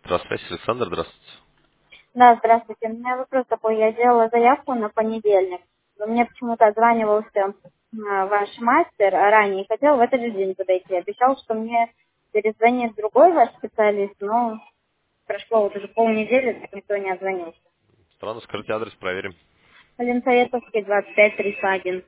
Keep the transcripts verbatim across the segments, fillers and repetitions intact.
Здравствуйте, Александр, здравствуйте. Да, здравствуйте. У меня вопрос такой. Я делала заявку на понедельник. Но мне почему-то отзванивался э, ваш мастер ранее и хотел в этот же день подойти. Обещал, что мне перезвонит другой ваш специалист, но прошло вот уже полнедели, так никто не отзвонился. Странно, скажите адрес, проверим. Ленсоветовский, двадцать пять триста один.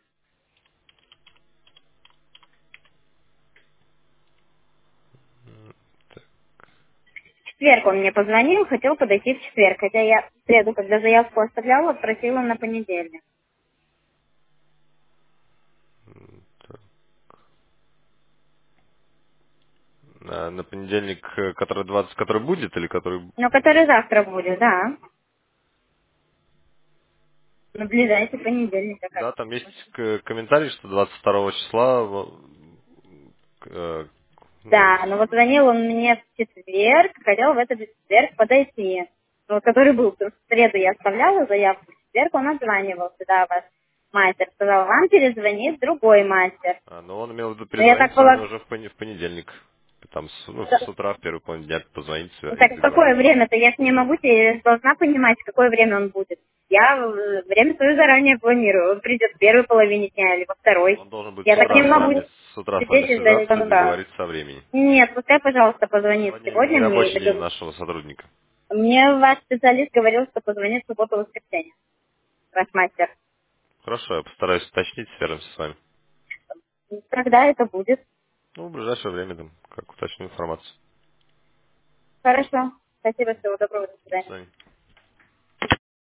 В четверг он мне позвонил, хотел подойти в четверг. Хотя я в среду, когда заявку оставляла, просила на понедельник. На, на понедельник, э, который двадцать, который будет, или который... Но который завтра будет, да. На ближайший понедельник, как. Да, там есть к- комментарий, что двадцать второго числа, во- э, ну, Да, но вот звонил он мне в четверг, хотел в этот же четверг подойти. Ну, вот который был, в среду я оставляла заявку, в четверг он отзванивался, да, ваш мастер. Сказал, вам перезвонит другой мастер. а, но он имел в виду Но я перезвонить так с вами полагаю, уже в, пони- в понедельник. Там, с, ну, с утра, в первый половине дня позвонить и так в какое договориться. время-то? Я ж не могу, я ж должна понимать, в какое время он будет. Я э, время свое заранее планирую. Он придет в первой половине дня или во второй. Он должен будет Я с так не утра с могу вами, с утра с вами сидеть и связаться и ждать. договориться о времени. Нет, пускай, пожалуйста, позвонит Сегодня сегодня не мне и рабочий день договорится. нашего сотрудника. Мне ваш специалист говорил, что позвонит в субботу-воскресенье. Ваш мастер. Хорошо, я постараюсь уточнить, свяжемся с вами. Когда это будет? Ну, в ближайшее время, там, как уточню информацию. Хорошо. Спасибо, всего доброго, до До свидания. свидания.